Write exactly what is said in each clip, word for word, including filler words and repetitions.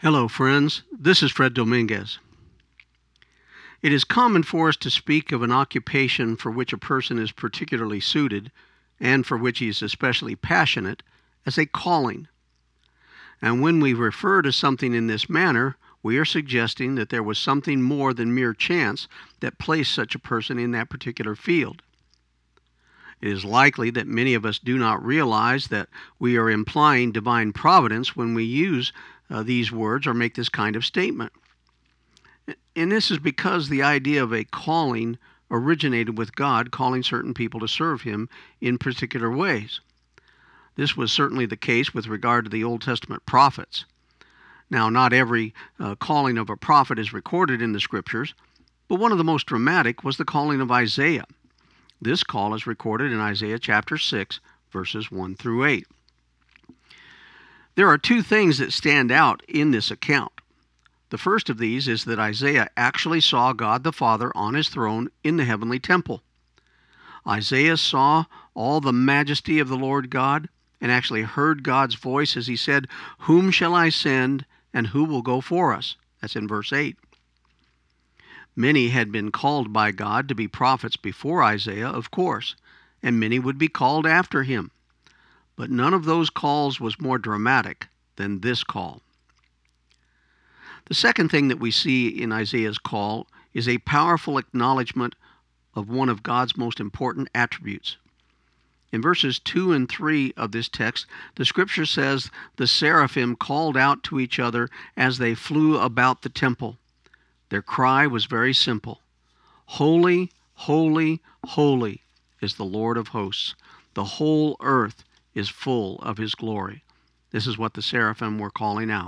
Hello, friends. This is Fred Dominguez. It is common for us to speak of an occupation for which a person is particularly suited and for which he is especially passionate as a calling. And when we refer to something in this manner, we are suggesting that there was something more than mere chance that placed such a person in that particular field. It is likely that many of us do not realize that we are implying divine providence when we use uh, these words or make this kind of statement. And this is because the idea of a calling originated with God calling certain people to serve Him in particular ways. This was certainly the case with regard to the Old Testament prophets. Now, not every uh, calling of a prophet is recorded in the Scriptures, but one of the most dramatic was the calling of Isaiah. This call is recorded in Isaiah chapter six, verses one through eight. There are two things that stand out in this account. The first of these is that Isaiah actually saw God the Father on His throne in the heavenly temple. Isaiah saw all the majesty of the Lord God and actually heard God's voice as He said, "Whom shall I send, and who will go for us?" That's in verse eight. Many had been called by God to be prophets before Isaiah, of course, and many would be called after him. But none of those calls was more dramatic than this call. The second thing that we see in Isaiah's call is a powerful acknowledgement of one of God's most important attributes. In verses two and three of this text, the Scripture says the seraphim called out to each other as they flew about the temple. Their cry was very simple. "Holy, holy, holy is the Lord of hosts. The whole earth is full of His glory." This is what the seraphim were calling out.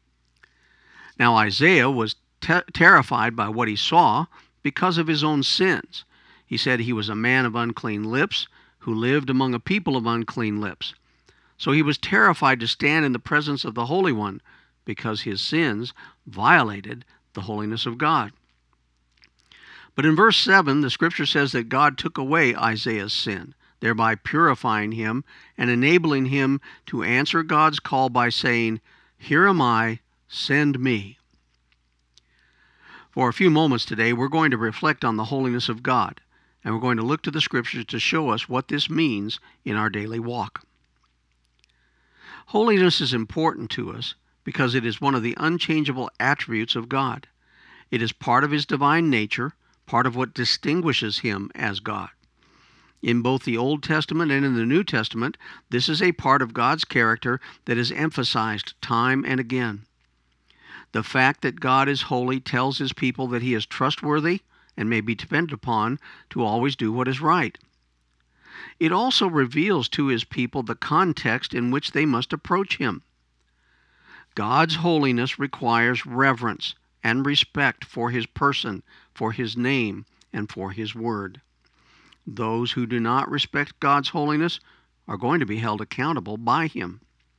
Now Isaiah was te- terrified by what he saw because of his own sins. He said he was a man of unclean lips who lived among a people of unclean lips. So he was terrified to stand in the presence of the Holy One because his sins violated the holiness of God. But in verse seven, the Scripture says that God took away Isaiah's sin, thereby purifying him and enabling him to answer God's call by saying, "Here am I, send me." For a few moments today, we're going to reflect on the holiness of God, and we're going to look to the Scriptures to show us what this means in our daily walk. Holiness is important to us because it is one of the unchangeable attributes of God. It is part of His divine nature, part of what distinguishes Him as God. In both the Old Testament and in the New Testament, this is a part of God's character that is emphasized time and again. The fact that God is holy tells His people that He is trustworthy and may be depended upon to always do what is right. It also reveals to His people the context in which they must approach Him. God's holiness requires reverence and respect for His person, for His name, and for His word. Those who do not respect God's holiness are going to be held accountable by Him.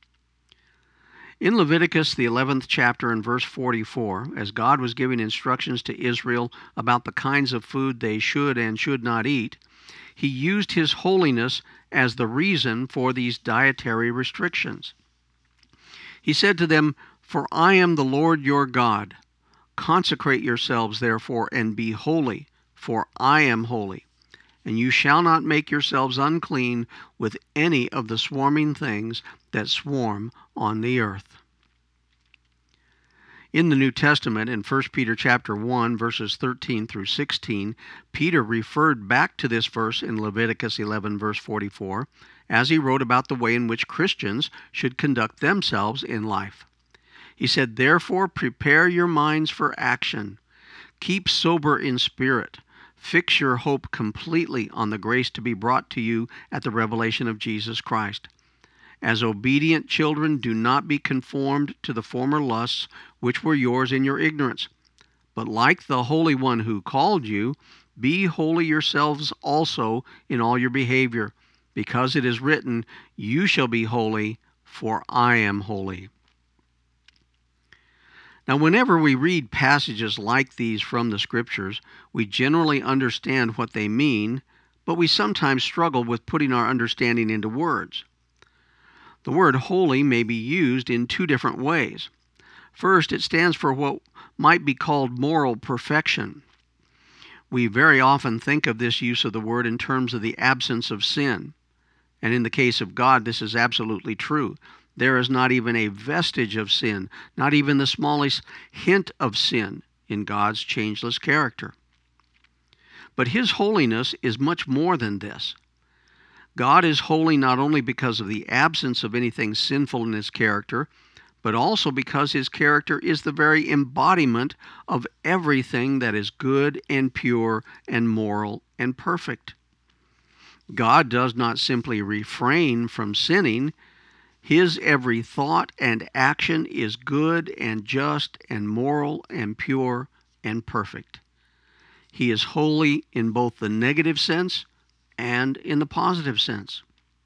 In Leviticus, the eleventh chapter and verse forty-four, as God was giving instructions to Israel about the kinds of food they should and should not eat, He used His holiness as the reason for these dietary restrictions. He said to them, "For I am the Lord your God. Consecrate yourselves, therefore, and be holy, for I am holy. And you shall not make yourselves unclean with any of the swarming things that swarm on the earth." In the New Testament, in First Peter chapter one, verses thirteen through sixteen, Peter referred back to this verse in Leviticus eleven, verse forty-four, as he wrote about the way in which Christians should conduct themselves in life. He said, "Therefore prepare your minds for action. Keep sober in spirit. Fix your hope completely on the grace to be brought to you at the revelation of Jesus Christ. As obedient children, do not be conformed to the former lusts which were yours in your ignorance. But like the Holy One who called you, be holy yourselves also in all your behavior, because it is written, 'You shall be holy, for I am holy.'" Now, whenever we read passages like these from the Scriptures, we generally understand what they mean, but we sometimes struggle with putting our understanding into words. The word holy may be used in two different ways. First, it stands for what might be called moral perfection. We very often think of this use of the word in terms of the absence of sin. And in the case of God, this is absolutely true. There is not even a vestige of sin, not even the smallest hint of sin in God's changeless character. But His holiness is much more than this. God is holy not only because of the absence of anything sinful in His character, but also because His character is the very embodiment of everything that is good and pure and moral and perfect. God does not simply refrain from sinning. His every thought and action is good and just and moral and pure and perfect. He is holy in both the negative sense and in the positive sense.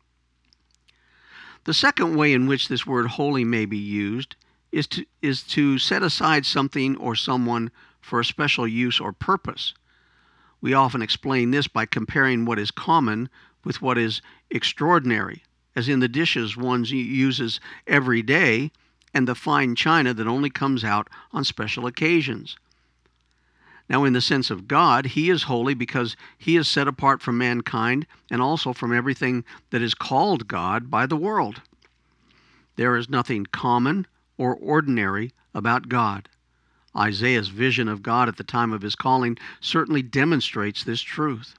The second way in which this word holy may be used is to, is to set aside something or someone for a special use or purpose. We often explain this by comparing what is common with what is extraordinary, as in the dishes one uses every day and the fine china that only comes out on special occasions. Now, in the sense of God, He is holy because He is set apart from mankind and also from everything that is called God by the world. There is nothing common or ordinary about God. Isaiah's vision of God at the time of his calling certainly demonstrates this truth.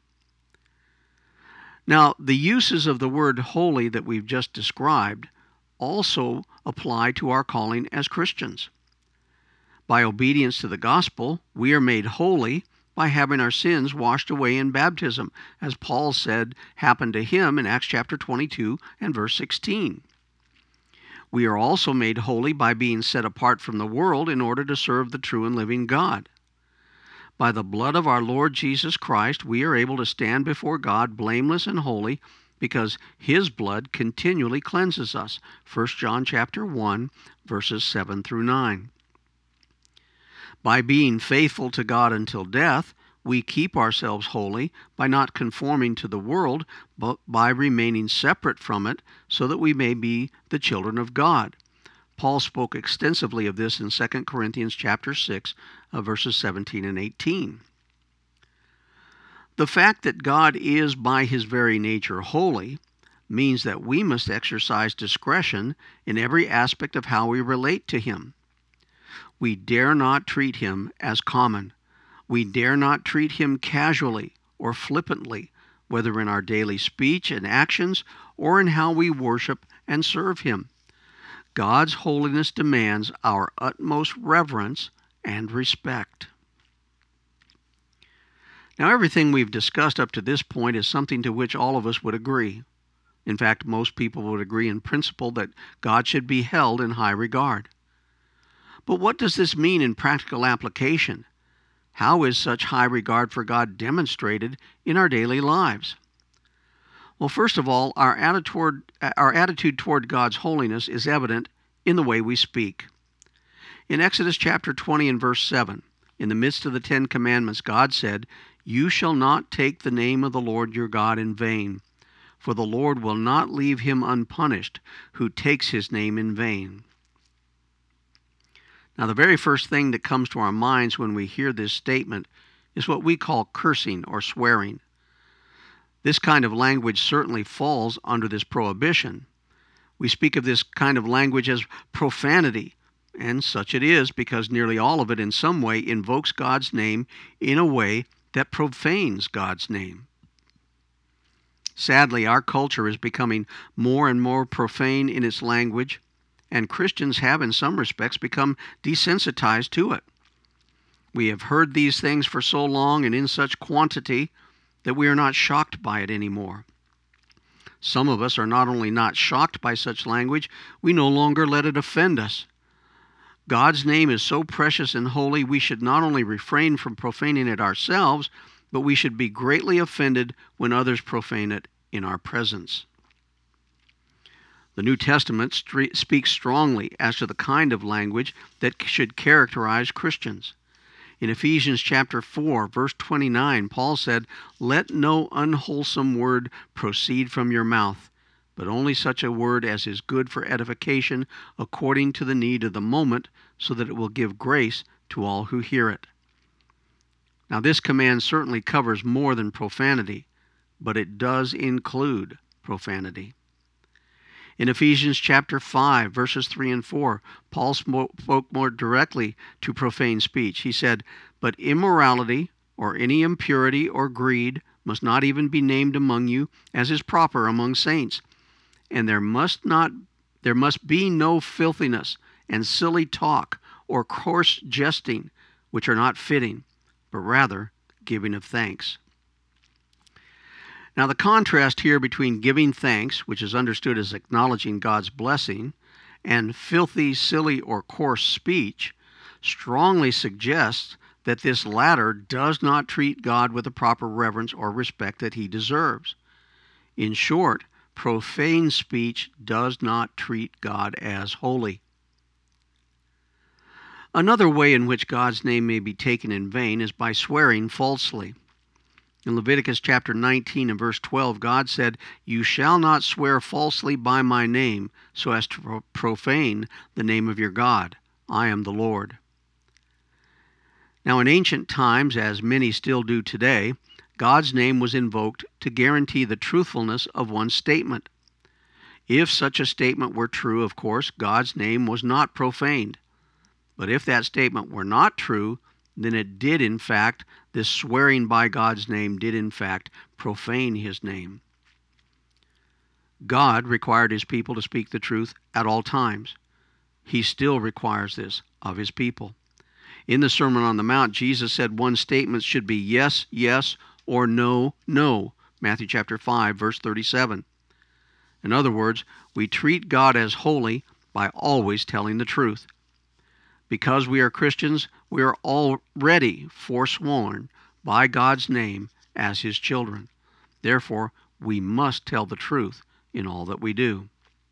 Now, the uses of the word holy that we've just described also apply to our calling as Christians. By obedience to the gospel, we are made holy by having our sins washed away in baptism, as Paul said happened to him in Acts chapter twenty-two and verse sixteen. We are also made holy by being set apart from the world in order to serve the true and living God. By the blood of our Lord Jesus Christ, we are able to stand before God blameless and holy because His blood continually cleanses us. First John chapter one, verses seven through nine. By being faithful to God until death, we keep ourselves holy by not conforming to the world, but by remaining separate from it so that we may be the children of God. Paul spoke extensively of this in Second Corinthians chapter six, uh, verses seventeen and eighteen. The fact that God is by His very nature holy means that we must exercise discretion in every aspect of how we relate to Him. We dare not treat Him as common. We dare not treat Him casually or flippantly, whether in our daily speech and actions or in how we worship and serve Him. God's holiness demands our utmost reverence and respect. Now, everything we've discussed up to this point is something to which all of us would agree. In fact, most people would agree in principle that God should be held in high regard. But what does this mean in practical application? How is such high regard for God demonstrated in our daily lives? Well, first of all, our attitude, our attitude toward God's holiness is evident in the way we speak. In Exodus chapter twenty and verse seven, in the midst of the Ten Commandments, God said, "You shall not take the name of the Lord your God in vain, for the Lord will not leave him unpunished who takes His name in vain." Now, the very first thing that comes to our minds when we hear this statement is what we call cursing or swearing. This kind of language certainly falls under this prohibition. We speak of this kind of language as profanity, and such it is because nearly all of it in some way invokes God's name in a way that profanes God's name. Sadly, our culture is becoming more and more profane in its language, and Christians have in some respects become desensitized to it. We have heard these things for so long and in such quantity that we are not shocked by it anymore. Some of us are not only not shocked by such language, we no longer let it offend us. God's name is so precious and holy, we should not only refrain from profaning it ourselves, but we should be greatly offended when others profane it in our presence. The New Testament st- speaks strongly as to the kind of language that should characterize Christians. In Ephesians chapter four, verse twenty-nine, Paul said, "Let no unwholesome word proceed from your mouth, but only such a word as is good for edification according to the need of the moment, so that it will give grace to all who hear it. Now, this command certainly covers more than profanity, but it does include profanity. In Ephesians chapter five, verses three and four, Paul spoke more directly to profane speech. He said, "But immorality, or any impurity or greed, must not even be named among you, as is proper among saints. And there must not, there must be no filthiness and silly talk or coarse jesting, which are not fitting, but rather giving of thanks." Now, the contrast here between giving thanks, which is understood as acknowledging God's blessing, and filthy, silly, or coarse speech strongly suggests that this latter does not treat God with the proper reverence or respect that he deserves. In short, profane speech does not treat God as holy. Another way in which God's name may be taken in vain is by swearing falsely. In Leviticus chapter nineteen and verse twelve, God said, "You shall not swear falsely by my name, so as to profane the name of your God. I am the Lord." Now, in ancient times, as many still do today, God's name was invoked to guarantee the truthfulness of one's statement. If such a statement were true, of course, God's name was not profaned. But if that statement were not true, then it did, in fact, this swearing by God's name did, in fact, profane his name. God required his people to speak the truth at all times. He still requires this of his people. In the Sermon on the Mount, Jesus said one statement should be yes, yes, or no, no. Matthew chapter five, verse thirty-seven. In other words, we treat God as holy by always telling the truth. Because we are Christians, we are already forsworn by God's name as his children. Therefore, we must tell the truth in all that we do.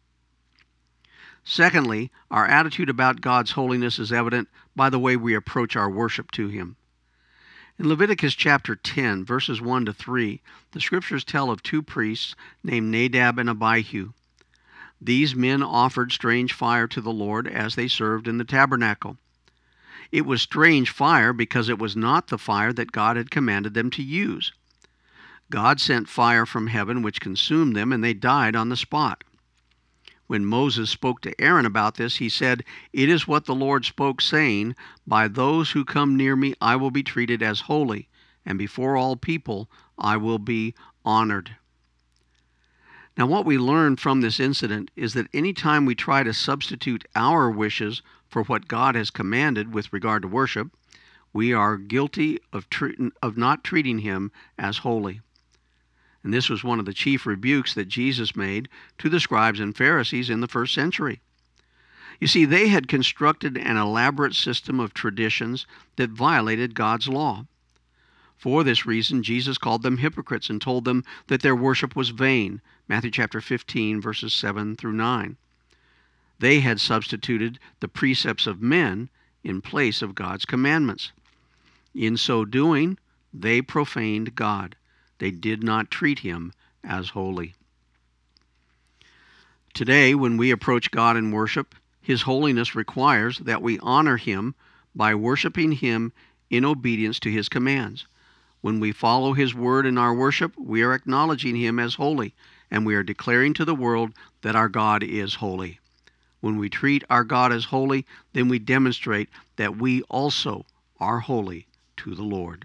Secondly, our attitude about God's holiness is evident by the way we approach our worship to him. In Leviticus chapter ten, verses one to three, the scriptures tell of two priests named Nadab and Abihu. These men offered strange fire to the Lord as they served in the tabernacle. It was strange fire because it was not the fire that God had commanded them to use. God sent fire from heaven which consumed them, and they died on the spot. When Moses spoke to Aaron about this, he said, "It is what the Lord spoke, saying, By those who come near me I will be treated as holy, and before all people I will be honored." Now, what we learn from this incident is that any time we try to substitute our wishes for what God has commanded with regard to worship, we are guilty of, treat- of not treating him as holy. And this was one of the chief rebukes that Jesus made to the scribes and Pharisees in the first century. You see, they had constructed an elaborate system of traditions that violated God's law. For this reason, Jesus called them hypocrites and told them that their worship was vain. Matthew chapter fifteen, verses seven through nine. They had substituted the precepts of men in place of God's commandments. In so doing, they profaned God. They did not treat him as holy. Today, when we approach God in worship, his holiness requires that we honor him by worshiping him in obedience to his commands. When we follow his word in our worship, we are acknowledging him as holy, and we are declaring to the world that our God is holy. When we treat our God as holy, then we demonstrate that we also are holy to the Lord.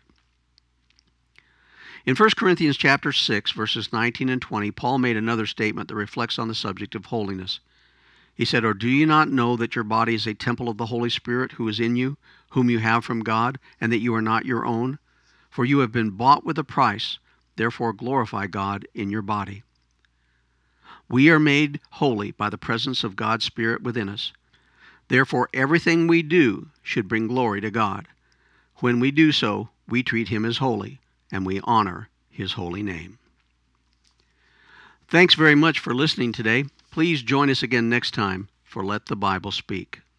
In First Corinthians chapter six, verses nineteen and twenty, Paul made another statement that reflects on the subject of holiness. He said, "Or do you not know that your body is a temple of the Holy Spirit who is in you, whom you have from God, and that you are not your own? For you have been bought with a price, therefore glorify God in your body." We are made holy by the presence of God's Spirit within us. Therefore, everything we do should bring glory to God. When we do so, we treat him as holy, and we honor his holy name. Thanks very much for listening today. Please join us again next time for Let the Bible Speak.